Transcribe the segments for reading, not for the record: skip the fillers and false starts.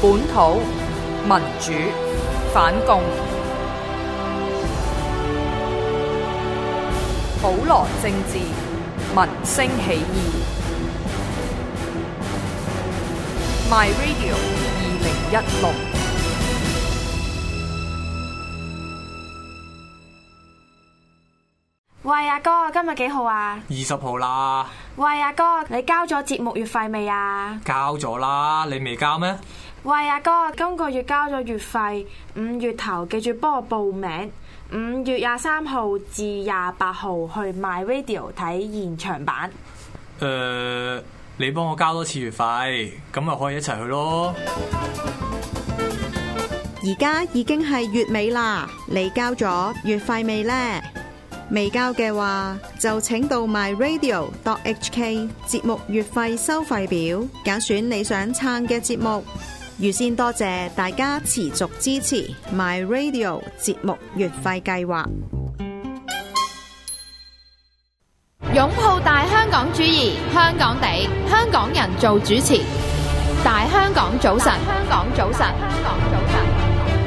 本土民主反共，普羅政治民聲起義。My Radio 2016。 喂，阿哥，今日幾號啊 ？20號啦。 喂，阿哥，你交咗節目月費未啊？ 交咗啦，你未交咩？ 喂，阿哥，今個月交咗月費，5月頭記住幫我報名，5月23號至28號去 My Radio 睇現場版。 你幫我交多次月費，咁咪可以一齊去咯。 而家已經係月尾啦，你交咗月費未呢？未交嘅話，就請到 myradio.hk 節目月費收費表，揀選你想撐嘅節目。預先多謝大家持續支持 myradio 節目月費計劃。 擁抱大香港主義，香港地，香港人做主持。大香港早晨，香港早晨，香港早晨。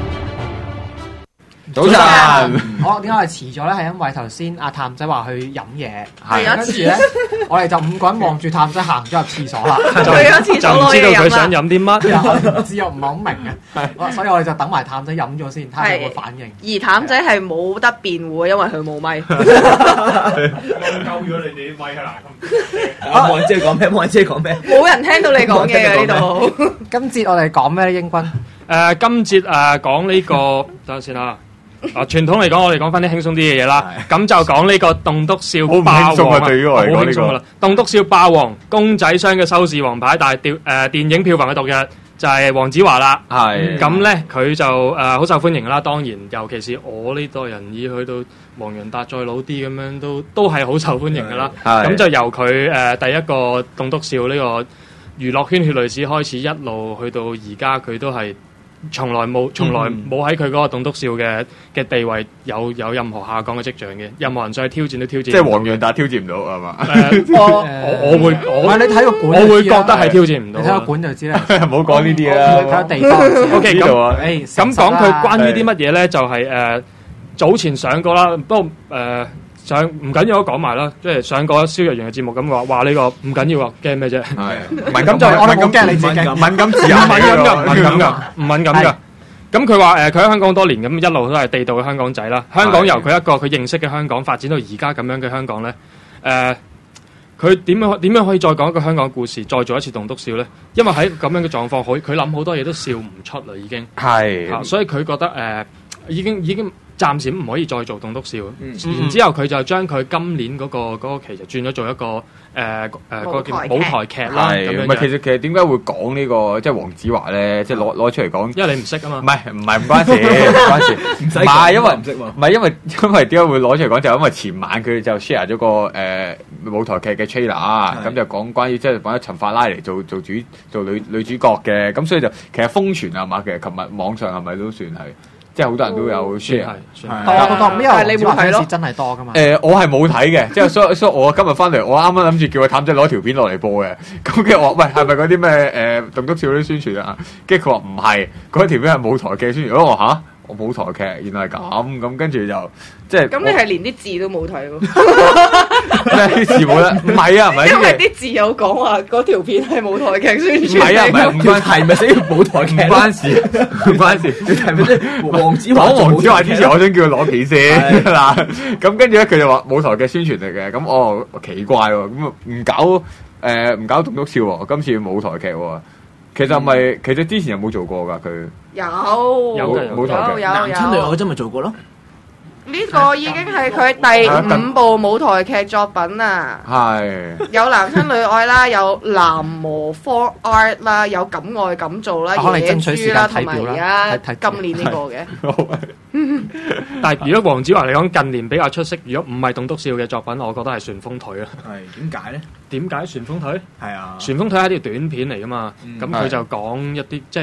早晨， 好，點解我哋遲咗咧？係因為頭先阿譚仔話去飲嘢，跟住咧，我哋就5個人望住譚仔行咗入廁所啦， 就唔知道佢想飲啲乜， 我知又唔係好明嘅，所以我哋就等埋譚仔飲咗先，睇下有冇反應。 而譚仔係冇得辯護，因為佢冇咪。 鳩咗你哋啲咪啦， 冇人知佢講咩，冇人知佢講咩， 冇人聽到你講嘢嘅呢度。 今節我哋講咩咧，英軍？ 今節講呢個，等陣先啦。傳統嚟講，我哋講翻啲輕鬆啲嘅嘢啦。咁就講呢個棟篤笑霸王啊，對於我嚟講好輕鬆噶啦。棟篤笑霸王公仔箱嘅收視王牌，但係電影票房嘅毒藥就係黃子華啦。係咁咧，佢就好受歡迎啦。當然，尤其是我呢代人已去到黃洋達再老啲咁樣，都係好受歡迎噶啦。咁就由佢第一個棟篤笑呢個娛樂圈血淚史開始，一路去到而家，佢都係。從來冇喺佢嗰個棟篤笑嘅地位有任何下降嘅跡象嘅，任何人上去挑戰都挑戰。即係黃洋達挑戰唔到係嘛？我你睇個館， 我會覺得係挑戰唔到。 你睇個館就知啦。 唔好講呢啲啦。 睇下地方。 OK，咁講佢關於啲乜嘢咧？就係早前上過啦，不過唔緊要，我講埋啦，即係上過蕭若元嘅節目咁話呢個唔緊要啊，驚咩啫？係咁就我哋冇驚你自己敏感字啊，唔敏感㗎。咁佢話佢喺香港多年，咁一路都係地道嘅香港仔啦。香港由佢一個佢認識嘅香港發展到而家咁樣嘅香港咧，佢點樣可以再講一個香港故事，再做一次棟篤笑咧？因為喺咁樣嘅狀況，佢諗好多嘢都笑唔出啦，已經係，所以佢覺得已經。暫時唔可以再做棟篤笑，然之後佢就將佢今年嗰個期就轉咗做一個嗰個叫舞台劇啦。咁樣其實點解會講呢個即係黃子華咧？即係攞出嚟講， 因為你唔識啊嘛。 唔關事，唔關事，唔係因為唔識喎。唔係因為點解會攞出嚟講？就因為前晚佢就 share 咗個舞台劇嘅 trailer，咁就講關於即係揾咗陳法拉嚟做女主角嘅，咁所以就其實瘋傳係嘛？其實琴日網上係咪都算係？即係好多人都有 share， 多，因為你冇睇咯，真係多噶嘛。 我係冇睇嘅，即係所以我今日翻嚟，我啱啱諗住叫個譚仔攞條片落嚟播嘅。咁跟住我話：喂，係咪嗰啲咩棟篤笑啲宣傳啊？跟住佢話唔係，嗰條片係舞台劇宣傳。我話嚇。我舞台劇原來係咁，跟住就即係咁，你係連啲字都冇睇喎？ 咩啲字冇得？唔係啊，唔係因為啲字有講話嗰條片係舞台劇宣傳。 唔係啊，唔關係咪寫舞台劇？唔關事，唔關事。你係咪即係黃子華之前，我想叫佢攞片先嗱。咁跟住咧，佢就話舞台劇宣傳嚟嘅。咁奇怪喎，咁唔搞棟篤笑喎，今次舞台劇喎。其實之前有冇做過㗎佢？ 有舞台劇。 男親女愛真咪做過咯。 呢個已經係佢第5部舞台劇作品啊！係有男親女愛啦，有男模 for art 啦，有敢愛敢做啦，野豬啦，同埋而家今年呢個嘅。 但係如果黃子華嚟講，近年比較出色，如果唔係棟篤笑嘅作品，我覺得係旋風腿啦。 係點解咧？ 點解旋風腿？ 係啊， 旋風腿係一條短片嚟噶嘛，咁佢就講一啲即係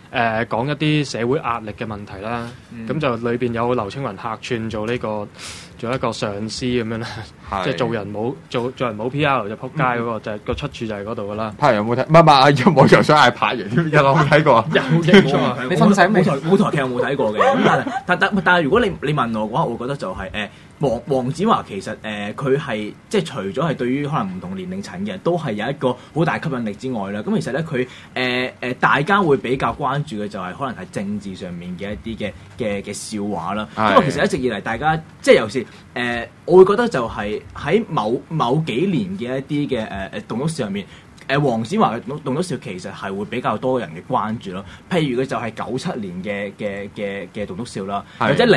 講一啲社會壓力嘅問題啦。咁就裏邊有劉青雲客串做一個上司咁樣啦，即係做人冇 P.R. 就撲街嗰個，就係個出處就係嗰度噶啦。 拍人有冇睇？唔係，我又想嗌拍人，一路冇睇過。 你分享舞台劇有冇睇過嘅？咁但係如果你問我嘅話，我覺得就係黃子華其實佢係即係除咗係對於可能唔同年齡層嘅人都係有一個好大吸引力之外啦，咁其實咧佢大家會比較關注嘅就係可能係政治上面嘅一啲嘅笑話啦。因為其實一直以嚟大家即係尤其是我會覺得就係喺某幾年嘅一啲嘅棟篤笑上面，黃子華嘅棟篤笑其實係會比較多人嘅關注咯。譬如佢就係97年嘅棟篤笑啦，或者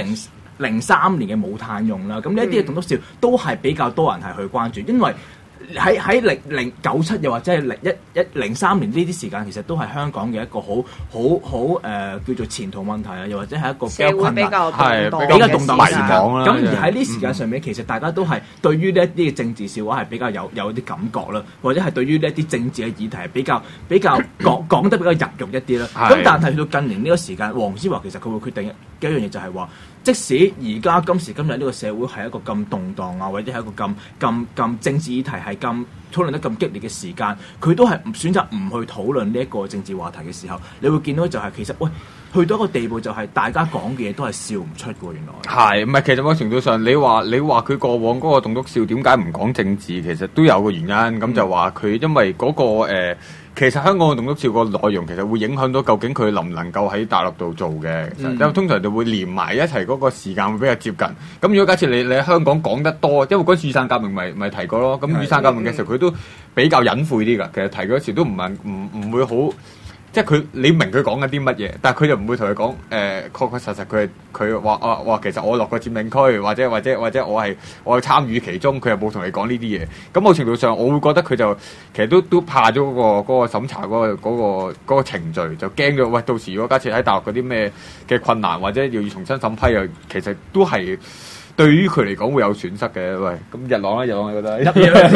03年嘅武炭用啦，咁呢一啲嘅棟篤笑都係比較多人係去關注，因為喺97又或者係03年呢啲時間，其實都係香港嘅一個好叫做前途問題啊，又或者係一個比較困難、比較動盪嘅時間。咁而喺呢時間上面，其實大家都係對於呢一啲嘅政治笑話係比較有啲感覺啦，或者係對於呢一啲政治嘅議題係比較講得比較入肉一啲啦。咁但係去到近年呢個時間，黃子華其實佢會決定嘅一樣嘢就係話，即使而家今時今日呢個社會係一個咁動盪啊，或者係一個咁政治議題係咁討論得咁激烈嘅時間，佢都係選擇唔去討論呢一個政治話題嘅時候，你會見到就係其實去到一個地步就係大家講嘅嘢都係笑唔出嘅。原來係唔係？其實某程度上，你話佢過往嗰個棟篤笑點解唔講政治，其實都有個原因。咁就話佢因為嗰個其實香港嘅棟篤笑個內容其實會影響到究竟佢能唔能夠喺大陸度做嘅。因為通常就會連埋一齊嗰個時間會比較接近。咁如果假設你喺香港講得多，因為嗰次雨傘革命咪提過咯。咁雨傘革命嘅時候佢都比較隱晦啲㗎。其實提嗰時都唔會好。即係你明佢講緊啲乜嘢，但係佢就唔會同佢講確實佢話其實我落過佔領區，或者我係參與其中，佢又冇同你講呢啲嘢。咁某程度上，我會覺得佢就其實都怕咗嗰個審查嗰個程序，就驚咗。喂，到時如果假設喺大陸嗰啲咩嘅困難，或者要重新審批，又其實都係。對於佢嚟講會有損失嘅。喂，咁日朗你覺得？你覺得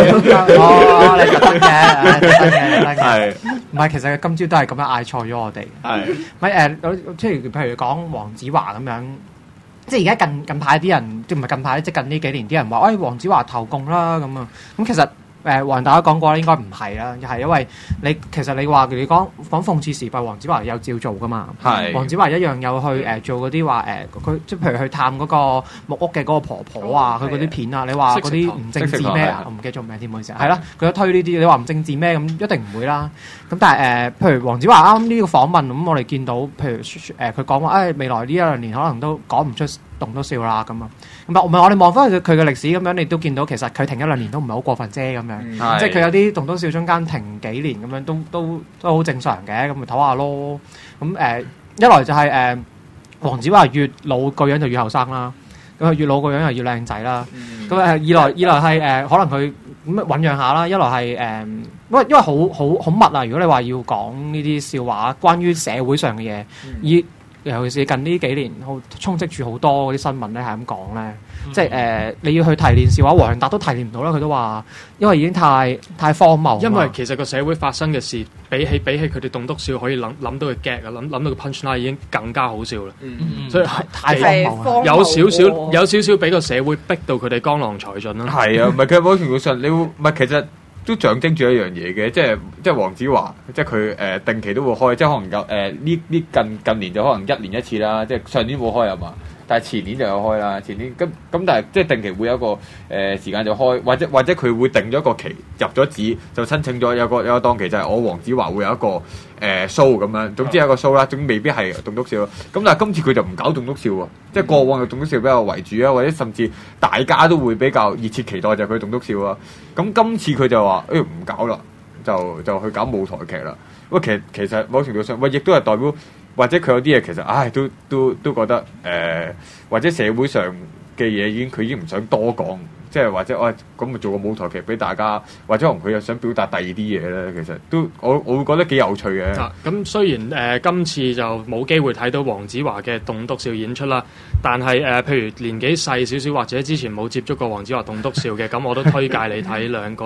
嘅，係唔係？其實今朝都係咁樣嗌錯咗我哋。係咪即係譬如講黃子華咁樣，即係而家近排啲人，即唔係近排，即近呢幾年啲人話，黃子華投共啦咁啊。咁其實黃大家講過啦，應該唔係啦，係因為其實你話你講諷刺時弊，黃子華有照做噶嘛。係黃子華一樣有去做嗰啲話佢即係譬如去探嗰個木屋嘅嗰個婆婆啊，佢嗰啲片啊，你話嗰啲唔政治咩？我唔記得咗名添，唔好意思。係啦，佢都推呢啲，你話唔政治咩？咁一定唔會啦。咁但係譬如黃子華啱呢個訪問，咁我哋見到譬如佢講話未來呢一兩年可能都講唔出棟篤笑啦咁啊。唔係我哋望翻佢嘅歷史咁樣，你都見到其實佢停一兩年都唔係好過分啫咁樣。即係佢有啲棟篤笑中間停幾年咁樣，都好正常嘅，咁咪唞下咯。咁一來就係黃子華越老個樣就越後生啦，咁越老個樣又越靚仔啦。咁二來係可能佢咁醖釀下啦。一來係因為好密啊。如果你話要講呢啲笑話，關於社會上嘅嘢，尤其是近呢幾年，好充斥住好多嗰啲新聞咧，係咁講咧，即係你要去提煉笑話，黃洋達都提煉唔到啦。佢都話，因為已經太荒謬。因為其實個社會發生嘅事，比起佢哋棟篤笑可以諗到嘅 gag 啊，諗到個 punchline 已經更加好笑啦。所以太荒謬，有少少俾個社會逼到佢哋江郎才盡啦。係啊，唔係其實某程度上，其實。都象徵住一樣嘢嘅，即係黃子華，即係佢定期都會開，即係可能有呢近年就可能1年1次啦，即係上年冇開係嘛，但係前年就有開啦，前年咁但係即係定期會有一個時間就開，或者佢會定咗一個期，入咗紙就申請咗有個檔期，就係我黃子華會有一個show 咁樣，總之有一個 show 啦，總未必係棟篤笑咯。咁但係今次佢就唔搞棟篤笑喎，即係過往嘅棟篤笑比較為主啊，或者甚至大家都會比較熱切期待就係佢棟篤笑啊。咁今次佢就話唔搞啦，就去搞舞台劇啦。喂，其實某程度上，亦都係代表，或者佢有啲嘢其實，都覺得或者社會上嘅嘢佢已經唔想多講，即係或者咁咪做個舞台劇俾大家，或者可能佢又想表達第二啲嘢咧。其實都我會覺得幾有趣嘅。咁雖然今次就冇機會睇到黃子華嘅棟篤笑演出啦，但係譬如年紀細少少或者之前冇接觸過黃子華棟篤笑嘅，咁我都推介你睇兩個啦。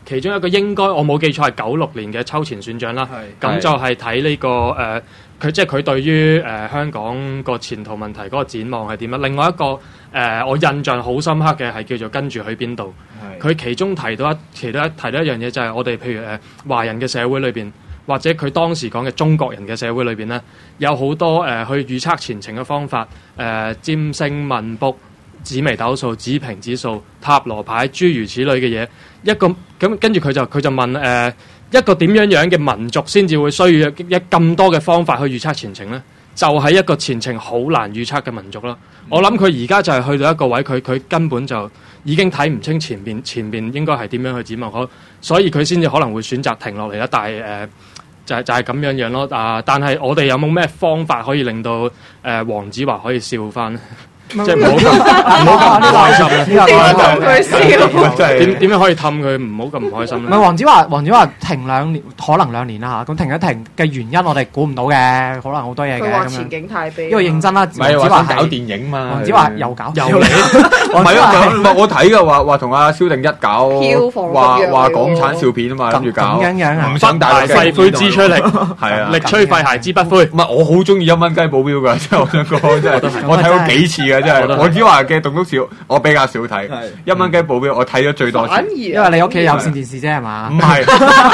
其中一個應該我冇記錯係96年嘅秋前選長啦。咁就係睇呢個佢即係佢對於香港個前途問題嗰個展望係點樣。另外一個我印象好深刻嘅係叫做跟住去邊度。佢其中提到一樣嘢就係我哋譬如華人嘅社會裏邊，或者佢當時講嘅中國人嘅社會裏邊咧，有好多去預測前程嘅方法，占星問卜、紫微斗數、子平指數、塔羅牌諸如此類嘅嘢。一個咁跟住佢就問一個點樣嘅民族先至會需要咁多嘅方法去預測前程呢？就係一個前程好難預測嘅民族啦。我諗佢而家就係去到一個位，佢根本就已經睇唔清前邊應該係點樣去展望，所以佢先至可能會選擇停落嚟啦。但係就係咁樣咯。但係我哋有冇咩方法可以令到黃子華可以笑翻？即係唔好咁唔開心咧。 佢笑， 點樣可以氹佢唔好咁唔開心咧？ 唔係黃子華停2年，可能2年啦嚇。咁停一停嘅原因我哋估唔到嘅，可能好多嘢嘅。 佢話前景太悲。 因為認真啦， 黃子華搞電影嘛。 黃子華又搞又嚟，唔係啊！我睇嘅話同阿蕭定一搞，話港產笑片啊嘛，諗住搞。咁樣唔想大肺灰之出力， 係啊， 力吹廢鞋之不灰。 唔係我好中意1蚊雞保鏢㗎，即係我想講，真係我睇過幾次嘅。真係黃子華嘅棟篤笑，我比較少睇。1蚊雞保鏢我睇咗最多次， 因為你屋企有線電視啫係嘛？ 唔係，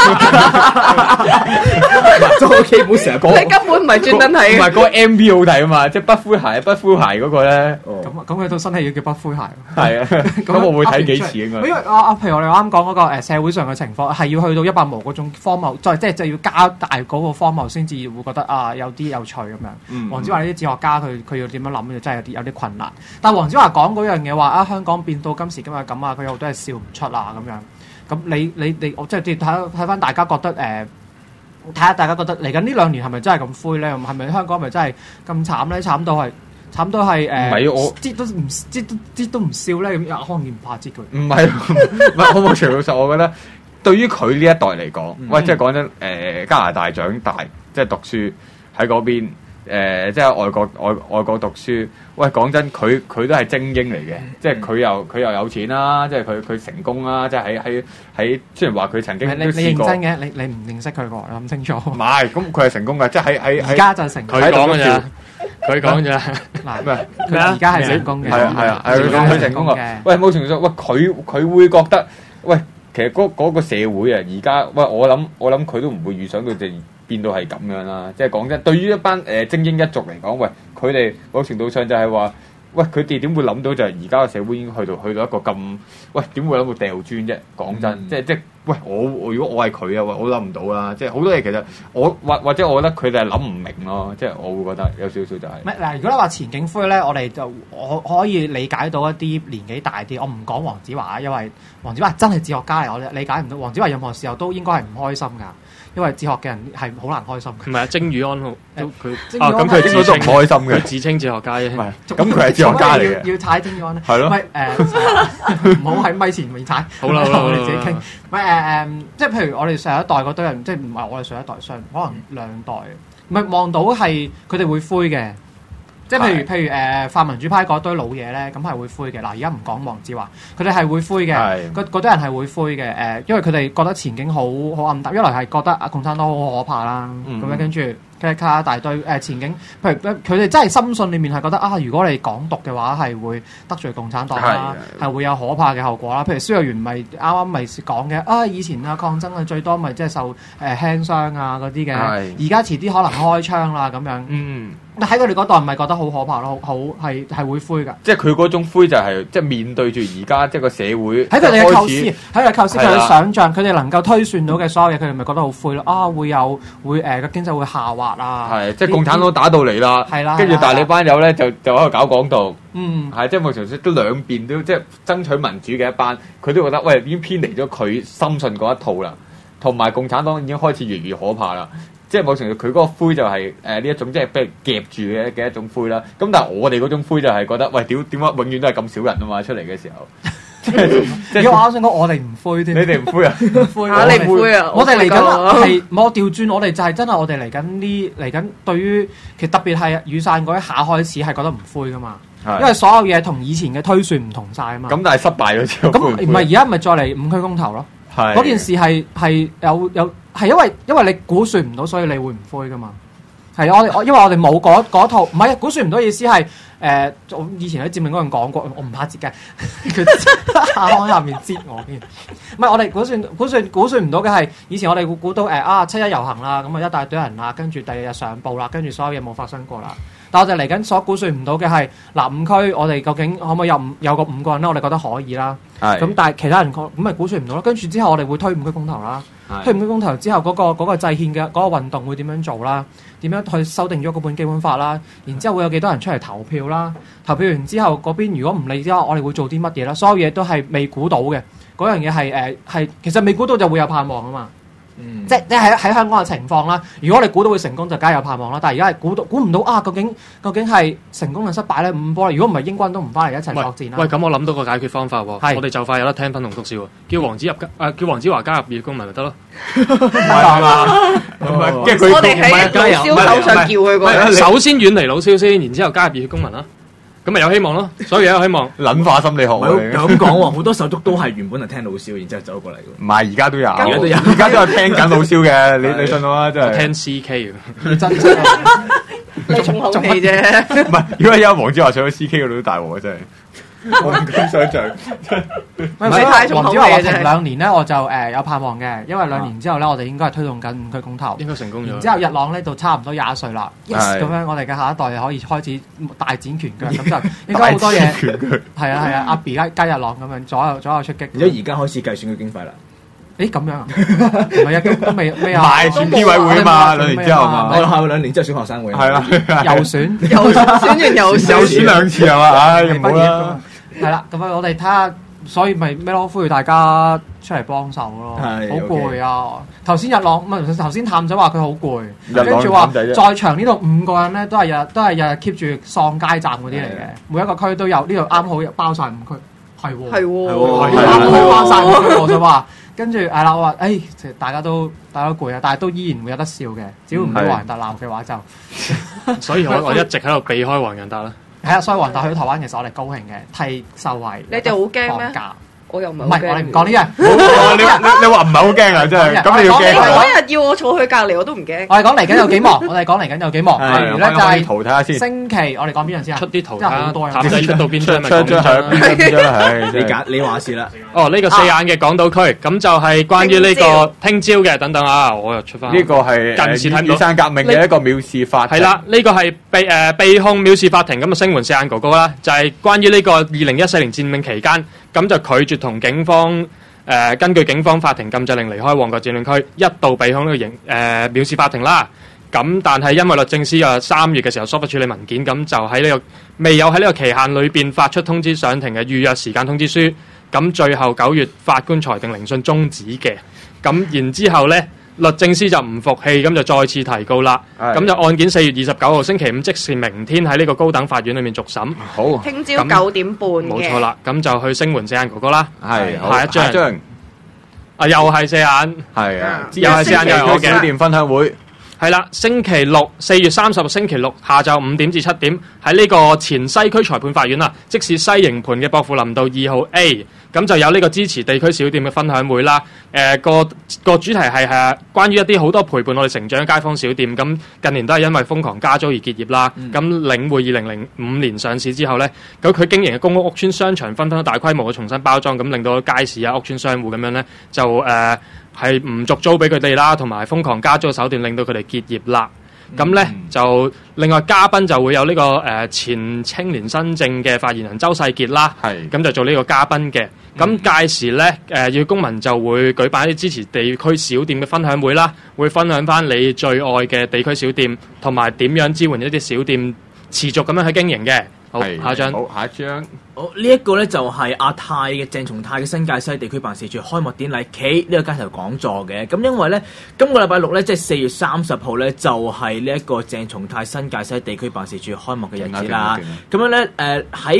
都屋企本成日講， 你根本唔係專登睇。 唔係嗰個 MV 好睇啊嘛，即係不灰鞋嗰個咧。 咁佢套新戲叫不灰鞋。 係啊，咁我會睇幾次應該。 因為譬如我哋啱講嗰個社會上嘅情況，係要去到100毛嗰種荒謬，即係要加大嗰個荒謬先至會覺得有啲有趣咁樣。黃子華呢啲哲學家佢要點樣諗，真係有啲困難。但係黃子華講嗰樣嘢話香港變到今時今日咁啊，佢有好多係笑唔出啊咁樣。咁你我即係睇翻大家覺得睇下大家覺得嚟緊呢2年係咪真係咁灰咧？係咪香港係咪真係咁慘咧？慘到係唔係我擠都唔笑咧？咁康健唔怕擠佢？ 唔係好冇除老實，我覺得對於佢呢一代嚟講，喂，即係講真加拿大長大，即係讀書喺嗰邊。即係外國讀書，喂，講真，佢都係精英嚟嘅，即係佢又有錢啦，即係佢成功啦，即係喺雖然話佢曾經都試過。 你認真嘅，你唔認識佢個，你諗清楚。唔係，咁佢係成功嘅，即係喺而家就成功。 佢講嘅咋？佢講咋？ 嗱，佢而家係成功嘅。 係啊，佢成功嘅。喂，冇程度上，喂，佢會覺得，喂，其實嗰個社會啊，而家，喂，我諗佢都唔會預想到變到係咁樣啦，即係講真，對於一班精英一族嚟講，喂，佢哋某程度上就係話，喂，佢哋點會諗到就係而家嘅社會已經去到一個咁，喂，點會諗到掉磚啫？講真，即係，喂，我如果我係佢啊，我諗唔到啦，即係好多嘢其實我或者我覺得佢哋係諗唔明咯，即係我會覺得有少少就係。 嗱，如果你話前景灰咧，我可以理解到一啲年紀大啲，我唔講黃子華，因為黃子華真係哲學家嚟，我理解唔到黃子華任何時候都應該係唔開心㗎。因為哲學嘅人係好難開心嘅。唔係啊，曾宇安咁佢應該都唔開心嘅。佢自稱哲學家啫。 咁佢係哲學家嚟嘅。 要踩曾宇安咧。 係咯。 唔好喺咪前面踩。 好啦， 我哋自己傾。即係譬如我哋上一代嗰堆人，即係唔係我哋上一代，可能2代，唔係望到係佢哋會灰嘅。即係譬如泛民主派嗰堆老嘢咧，咁係會灰嘅。嗱，而家唔講黃子華，佢哋係會灰嘅。嗰堆人係會灰嘅。因為佢哋覺得前景好暗淡，一來係覺得共產黨好可怕啦。咁樣跟住卡一大堆前景，譬如佢哋真係深信裡面係覺得如果你港獨嘅話係會得罪共產黨啦，係會有可怕嘅後果啦。譬如蕭若元咪啱啱咪講嘅以前抗爭最多咪即係受輕傷嗰啲嘅，而家遲啲可能開槍啦咁樣。喺佢哋嗰代唔係覺得好可怕咯，好係會灰㗎。 即係佢嗰種灰就係即係面對住而家即係個社會。 喺佢哋嘅構思，喺佢哋構思，佢哋想像，佢哋能夠推算到嘅所有嘢，佢哋咪覺得好灰咯。會個經濟會下滑啊。係， 即係共產黨打到嚟啦。係啦。跟住但係你班友咧就喺度搞港獨。係，即係冇常識都兩邊都即係爭取民主嘅一班，佢都覺得喂已經偏離咗佢深信嗰一套啦，同埋共產黨已經開始越嚟越可怕啦。即係某程度，佢嗰個灰就係呢一種，即係俾人夾住嘅一種灰啦。咁但係我哋嗰種灰就係覺得，喂，點解永遠都係咁少人啊嘛？出嚟嘅時候，即係我啱想講，我哋唔灰添。 你哋唔灰啊？ 唔灰啊！你唔灰啊？ 我哋嚟緊係我調轉，我哋就係真係我哋嚟緊對於其實特別係雨傘嗰一下開始係覺得唔灰噶嘛。因為所有嘢同以前嘅推算唔同晒啊嘛。 咁但係失敗咗之後， 咁唔係而家咪再嚟5區公投咯。 嗰件事係有係因為你估算唔到，所以你會唔灰噶嘛？係因為我哋冇嗰套，唔係估算唔到意思係我以前喺節目嗰陣講過，我唔怕截嘅，佢喺下面截我添。唔係我哋估算唔到嘅係以前我哋估到七一遊行啦，咁啊一大堆人啦，跟住第二日上報啦，跟住所有嘢冇發生過啦。但我哋嚟緊所估算唔到嘅係嗱5區，我哋究竟可唔可以有個5個人咧？我哋覺得可以啦。咁但係其他人咁咪估算唔到咯。跟住之後我哋會推5區公投啦。推5區公投之後嗰個制憲嘅嗰個運動會點樣做啦？點樣去修訂咗嗰本基本法啦？然之後會有幾多人出嚟投票啦？投票完之後嗰邊如果唔理之後，我哋會做啲乜嘢啦？所有嘢都係未估到嘅。嗰樣嘢係其實未估到就會有盼望啊嘛。即係喺香港嘅情況啦。如果我哋估到會成功，就梗係有盼望啦。但係而家係估唔到啊！究竟係成功定失敗咧？5波，如果唔係英軍都唔翻嚟一齊作戰啦。喂， 咁我諗到個解決方法喎。我哋就快有得聽粉紅毒笑，叫黃子華加入熱公民咪得咯。係嘛？ 我哋喺老蕭手上叫佢過。 首先遠離老蕭先，然之後加入熱血公民啦。咁咪有希望咯，所以有希望。 撚化心理學又咁講喎，好多手足都係原本係聽老蕭，然之後走過嚟嘅。 唔係，而家都有，而家都有聽緊老蕭嘅。你信我啊，真係。 聽 CK 嘅，真你重口氣啫。 唔係，如果有黃子華上咗 CK 嗰度都大鑊啊，真係。我唔敢想像。 黃子華話停2年咧，我就有盼望嘅，因為2年之後咧，我哋應該係推動緊5區公投， 應該成功咗。 然之後日朗咧就差唔多21歲啦，yes 咁樣我哋嘅下一代可以開始大展拳腳，咁就應該好多嘢。係啊，阿 B 加日朗咁樣左右出擊。 而家開始計算佢經費啦。 誒咁樣啊？唔係啊，都未啊。 賣選編委會啊嘛，2年之後嘛。 我下2年之後選學生會。 係啦， 又選完又選2次係嘛？唉，唔好啦。 係啦，咁我哋睇下，所以咪咩咯？呼籲大家出嚟幫手咯。好攰啊！頭先日朗頭先探仔話佢好攰，跟住話在場呢度5個人咧都係日 keep 住喪街站嗰啲嚟嘅，每一個區都有，呢度啱好包晒5區。係啱好包晒5區，我就話。跟住係啦，我話其實大家都攰啊，但係都依然會有得笑嘅，只要唔俾黃仁達鬧嘅話就。 所以我一直喺度避開黃仁達啦。 係啊，所以黃仁達去台灣其實我哋高興嘅，替受惠。 你哋好驚咩？我又唔係， 我哋唔講呢樣。 你話唔係好驚啊？真係咁你要驚。 嗰日要我坐佢隔離，我都唔驚。 我哋講嚟緊有幾忙，我哋講嚟緊有幾忙。例如咧就係圖睇下先。 星期我哋講邊樣先啊？ 出啲圖真係好多探仔出到邊張咪講邊張係你話事啦。 哦，呢個4眼嘅港島區，咁就係關於呢個聽朝嘅等等啊，我又出翻。 呢個係近時睇雨傘革命嘅一個藐視法庭。 係啦，呢個係被控藐視法庭咁啊，聲援4眼哥哥啦，就係關於呢個2014年佔領期間。咁就拒絕同警方根據警方法庭禁制令離開旺角佔領區，一度被控呢個藐視法庭啦。咁但係因為律政司3月嘅時候疏忽處理文件，咁就喺呢個未有喺呢個期限裏邊發出通知上庭嘅預約時間通知書。咁最後9月法官裁定聆訊終止嘅。咁然之後呢，律政司就唔服氣，咁就再次提告啦。咁就案件4月29號星期五，即是明天喺呢個高等法院裏面續審。 好， 聽朝9點半嘅。冇錯啦，咁就去聲援4眼哥哥啦。 係， 下一張。又係4眼。係啊，又係4眼又係我嘅小店分享會。 係啦，星期六4月30日星期六下晝5點至7點，喺呢個前西區裁判法院啊，即是西營盤嘅薄扶林道2號 A。咁就有呢個支持地區小店嘅分享會啦。個主題係關於一啲好多陪伴我哋成長嘅街坊小店。咁近年都係因為瘋狂加租而結業啦。咁領匯2005年上市之後呢，咁佢經營嘅公屋屋邨商場紛紛都大規模嘅重新包裝，咁令到街市啊、屋邨商戶咁樣呢，就係唔續租俾佢哋啦，同埋瘋狂加租嘅手段令到佢哋結業啦。咁咧就另外嘉賓就會有呢個前青年新政嘅發言人周世傑啦，咁就做呢個嘉賓嘅。咁屆時咧要公民就會舉辦一啲支持地區小店嘅分享會啦，會分享翻你最愛嘅地區小店，同埋點樣支援一啲小店持續咁樣去經營嘅。好，下一張。 好，下一張。 好，呢一個咧就係阿泰嘅鄭松泰嘅新界西地區辦事處開幕典禮暨呢個街頭講座嘅。咁因為咧，今個禮拜6咧，即係4月30號咧，就係呢一個鄭松泰新界西地區辦事處開幕嘅日子啦。咁樣咧，喺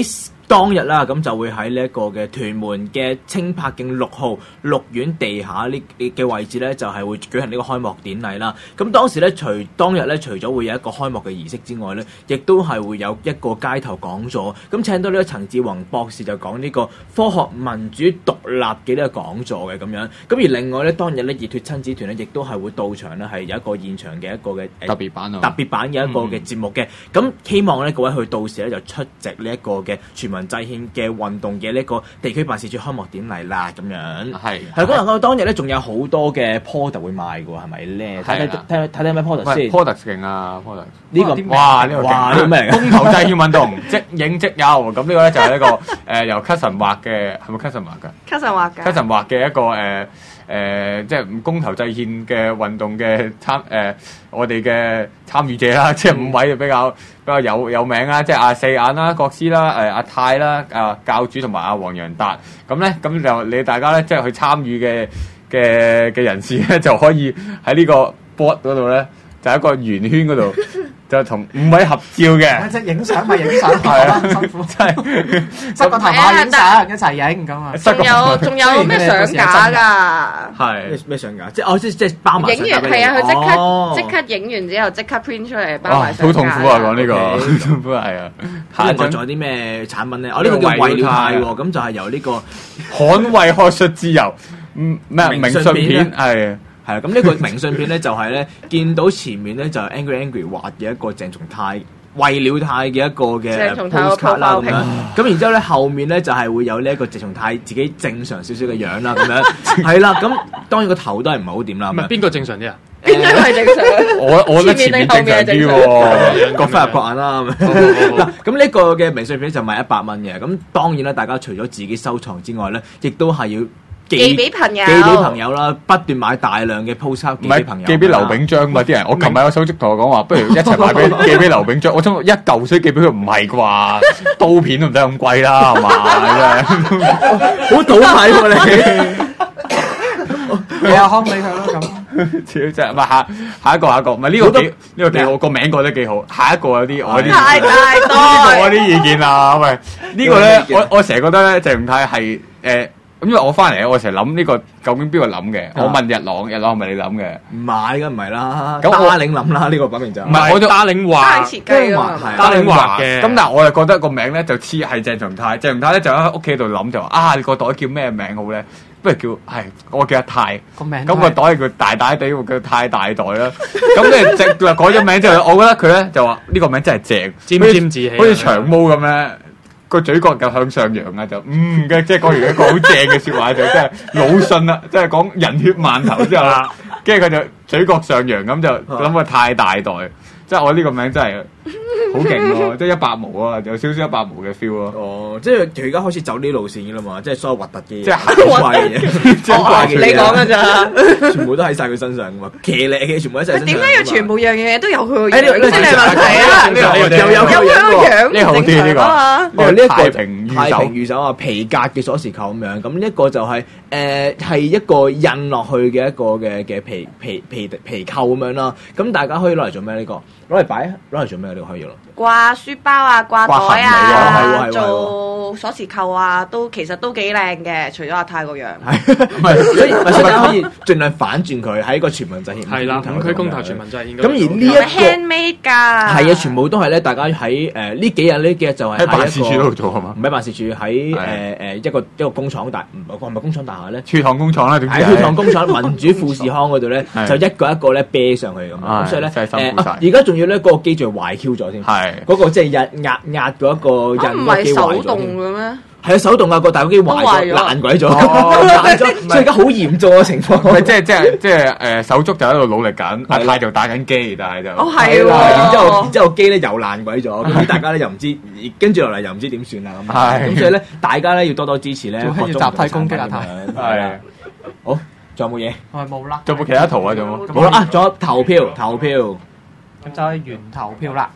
當日啦，咁就會喺呢一個嘅屯門嘅青柏徑6號綠苑地下呢嘅位置咧，就係會舉行呢個開幕典禮啦。咁當時咧，當日咧，除咗會有一個開幕嘅儀式之外咧，亦都係會有一個街頭講座。咁請到呢個陳志宏博士就講呢個科學民主獨立嘅呢個講座嘅咁樣。咁而另外咧，當日咧熱血親子團咧，亦都係會到場咧，係有一個現場嘅一個嘅特別版嘅一個嘅節目嘅。咁希望咧各位去到時咧就出席呢一個嘅全民制憲嘅運動嘅呢個地區辦事處開幕典禮啦，咁樣係嗰當日咧仲有好多嘅 product 會賣嘅喎，係咪咧？睇咩 product 先 ？product 勁啊 ，product 呢個哇呢個咩？公投制憲運動即影即有，咁呢個咧就係一個由 Cousin 畫嘅，係咪 Cousin 畫㗎 ？Cousin 畫嘅。 Cousin 畫嘅一個即係公投制憲嘅運動嘅我哋嘅參與者啦，即係5位就比較有名啦，即係阿四眼啦、國師啦、阿泰啦、教主同埋阿黃洋達。咁就你大家咧，即係去參與嘅人士咧，就可以喺呢個 board 嗰度咧，就喺一個圓圈嗰度。就同5位合照嘅， 即係影相咪影相，係啊，辛苦真係，塞個頭髮影相一齊影咁啊！ 仲有咩相架㗎？ 係咩相架？即係包埋。 影完係啊，佢即刻影完之後即刻 print 出嚟包埋相架。 好痛苦啊！講呢個痛苦係啊。 下一個仲有啲咩產品咧？呢個叫為了泰喎，咁就係由呢個捍衛學術自由明信片係。 係啊，咁呢個明信片咧就係咧見到前面咧就 Angry 畫嘅一個鄭松泰為了泰嘅一個嘅 postcard 啦咁樣，咁然之後咧後面咧就係會有呢一個鄭松泰自己正常少少嘅樣啦咁樣，係啦，咁當然個頭都係唔係好掂啦。 唔係邊個正常啲啊？ 邊張係正常？ 我覺得前面正常啲喎， 各花入各眼啦。嗱，咁呢個嘅明信片就賣100蚊嘅，咁當然啦，大家除咗自己收藏之外咧，亦都係要寄俾朋友啦，不斷買大量嘅 postcard 寄俾朋友， 寄俾劉炳章嘛啲人。我琴日有手足同我講話，不如一齊買寄俾劉炳章。我想一嚿水寄俾佢唔係啩？刀片都唔使咁貴啦，係嘛？ 好倒睇喎你。 係啊，康俾佢咯咁。 超真，唔係下一個，唔係呢個幾好，個名改得幾好。下一個有啲我啲太多， 我啲意見啊，喂，呢個咧我成日覺得咧鄭松泰係咁因為我翻嚟我成日諗呢個究竟邊個諗嘅？我問日朗係咪你諗嘅？ 唔係㗎，唔係啦。咁阿領諗啦，呢個擺明就唔係我就阿領話， 設計阿領話嘅。咁但係我又覺得個名咧就似係鄭松泰。鄭松泰咧就喺屋企度諗就話你個袋叫咩名好咧？不如叫我叫阿泰個名。咁個袋叫大大地，叫太大袋啦。咁咧就改咗名之後，我覺得佢咧就話呢個名真係正， 沾沾自喜， 好似長毛咁咧。個嘴角就向上揚啊，就嘅，即係講完一個好正嘅説話，就真係魯迅啦，即係講人血饅頭之後啦，跟住佢就嘴角上揚咁就諗個太大袋，即係我呢個名真係好勁喎，即係100毛啊，有少少100毛嘅 feel 咯。 哦，即係佢而家開始走呢路線嘅啦嘛，即係所有核突嘅嘢， 即係好怪嘅嘢， 你講㗎咋？ 全部都喺晒佢身上㗎嘛，騎呢嘅全部喺晒身上。 點解要全部樣嘢都有佢個樣？ 呢啲係問題啊！又有佢個樣， 呢個好啲呢個。 呢一個太平御守啊，皮革嘅鎖匙扣咁樣，咁呢一個就係係一個印落去嘅一個嘅皮扣咁樣啦。咁大家可以攞嚟做咩呢個？攞嚟擺，攞嚟做咩？你可以用掛書包啊，掛袋啊， 係做鎖匙扣啊，其實都幾靚嘅。除咗阿泰個樣， 唔係，所以可以盡量反轉佢喺個全民制憲。 係啦，五區公投全民制憲。 咁而呢一個 handmade 㗎， 係啊，全部都係咧。大家喺呢幾日就係喺辦事處度做係嘛？ 唔喺辦事處，喺一個工廠係咪工廠大廈咧？ 儲糖工廠啦， 喺儲糖工廠民主富士康嗰度咧，就一個一個咧啤上去咁。咁所以咧，而家仲要咧嗰個機序壞 Q 咗添。係嗰個即係壓嗰一個印個機壞咗。唔係手動嘅咩？係啊，手動啊，個大機壞咗，爛鬼咗，爛咗，所以而家好嚴重嘅情況。 即係手足就喺度努力緊，阿泰就打緊機，但係就係喎。 然之後機咧又爛鬼咗，咁大家咧又唔知，跟住落嚟又唔知點算啦咁。咁所以咧，大家咧要多多支持咧， 要集體攻擊阿泰。 係好，仲有冇嘢？ 我係冇啦。 仲有冇其他圖啊？仲有冇？ 冇啦啊！仲有投票。 咁就係原投票啦。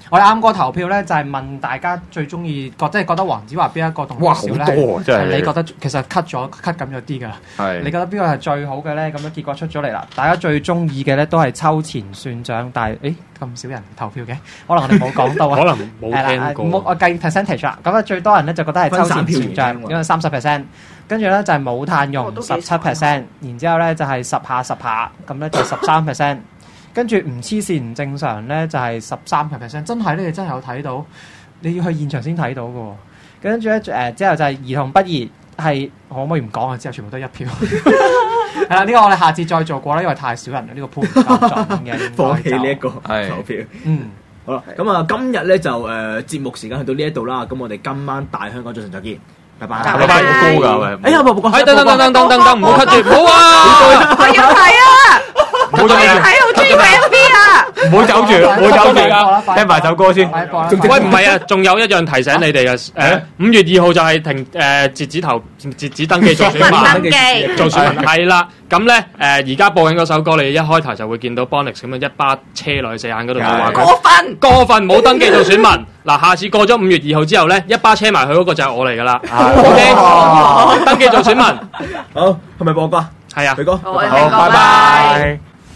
我哋啱個投票咧，就係問大家最中意覺得黃子華邊一個動作笑咧？ 哇，好多啊！真係你覺得其實 cut 緊咗啲㗎。係。你覺得邊個係最好嘅咧？咁樣結果出咗嚟啦，大家最中意嘅咧都係秋前算賬，但係咁少人投票嘅，可能我哋冇講到啊。可能冇聽過。我計 percentage 啦，咁啊最多人咧就覺得係秋前算賬，因為30%。跟住咧就係冇炭用17%，然之後咧就係10下，咁咧就13%。跟住唔黐線唔正常咧就係13%，真係咧你真係有睇到，你要去現場先睇到嘅喎。跟住咧之後就係兒童不宜，係可唔可以唔講啊？之後全部都一票。係啦，呢個我哋下次再做過啦，因為太少人啦，呢個判斷嘅放棄呢一個投票。好啦，咁啊今日咧就節目時間去到呢一度啦，咁我哋今晚大香港早晨再見。拜拜！好高㗎喂！ 哎呀，冇講， 等，唔好 cut 住，唔好啊！ 我要睇啊！ 唔好睇， 好中意睇 MV 啊！ 唔好走住，聽埋首歌先。 喂，唔係啊，仲有一樣提醒你哋嘅，5月2號就係停截止登記做選民，做選民係啦。咁咧而家播緊嗰首歌，你一開頭就會見到 Bonix 咁樣一巴車落去四眼嗰度，話過分冇登記做選民。嗱，下次過咗5月2號之後咧，一巴車埋去嗰個就係我嚟噶啦。OK， 登記做選民。 好，係咪播歌？ 係啊， 佢歌。 好，拜拜。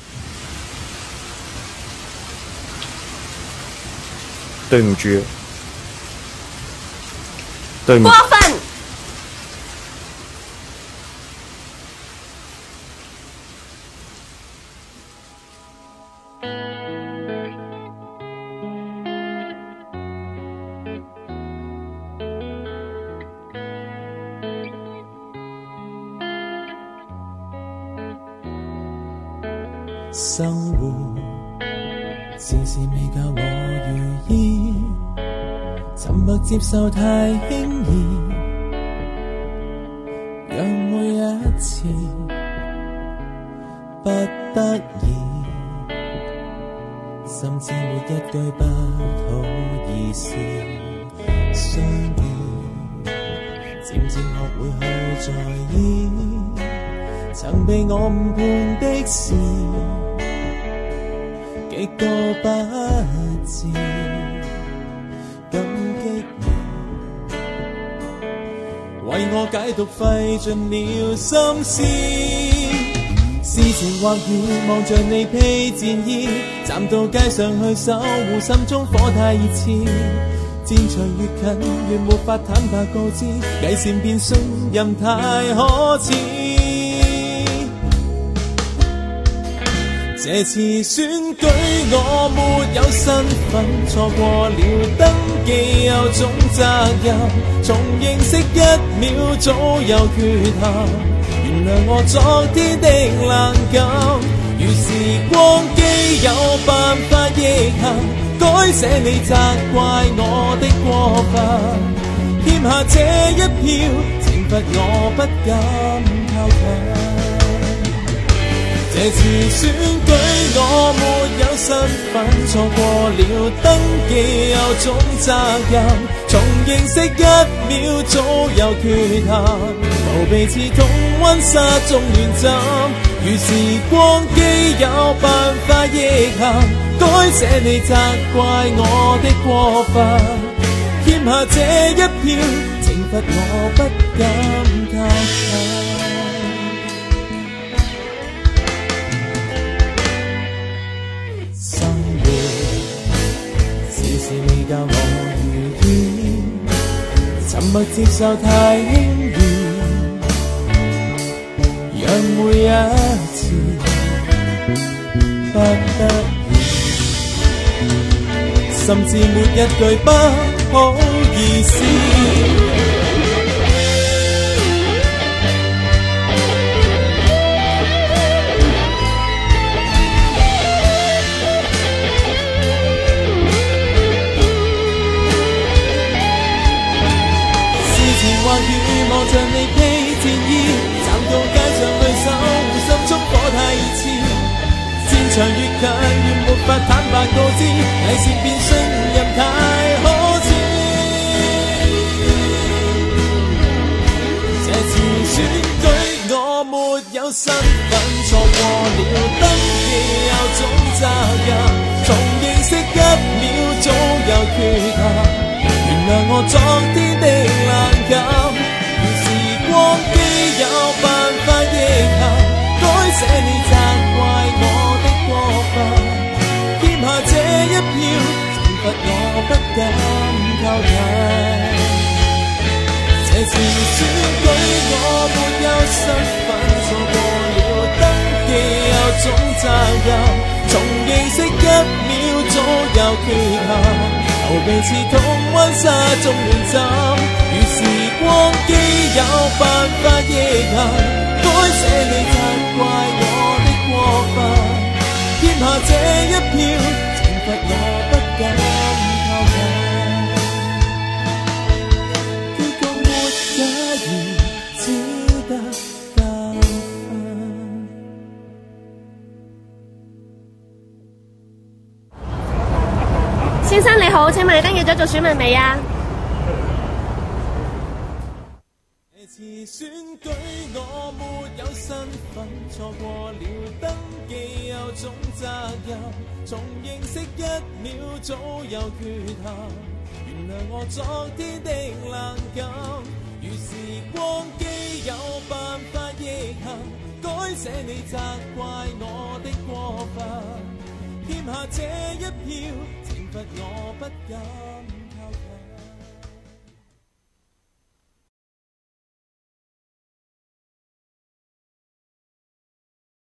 對唔住，對唔住。過分。 生活時時未教我如意，沉默接受太輕易，讓每一次不得已，甚至沒一句不好意思，相遇漸漸學會去在意，曾被我誤判的事幾個不智，感激你為我解讀費盡了心思，事情或遠望着你披戰衣，站到街上去守護，心中火太熱熾，戰場越近越沒法坦白告知，偽善變信任太可恥，這次選舉我沒有身份，錯過了登記有種責任，從認識1秒早有缺陷，原諒我昨天的冷感，如時光機有辦法逆行，改寫你責怪我的過分，欠下這一票懲罰我不敢靠近，這次選舉我沒有身份，錯過了登記有種責任，從認識1秒早有缺陷，逃避似同溫室中亂浸，如時光機有辦法逆行，改寫你責怪我的過分，欠下這一票懲罰我不敢靠近，未教我如意，沉默接受太輕易，讓每一次不得已，甚至沒一句不好意思，或與望着你披戰衣，站到街上去守護，心中火太熱熾，戰場越近越沒法坦白告知，偽善變信任太可恥，這次選舉我沒有身份，錯過了登記有種責任，從認識1秒早我昨天的冷感。如時光機有辦法逆行，改寫你責怪我的過分，欠下這一票，懲罰我不敢靠近。這次選舉我沒有身份，錯過了登記有種責任，從認識一秒早有缺陷，逃避似同溫沙中亂浸。如時光機有辦法逆行，改寫你責怪我的過分，欠下這一票，懲罰我不敢靠近。結局沒假如，只得教訓。 先生你好，請問你登記咗做選民未啊？ 這次選舉我沒有身份，錯過了登記有種責任，從認識一秒早有缺陷，原諒我昨天的冷感。如時光機有辦法逆行，改寫你責怪我的過分，欠下這一票，懲罰我不敢。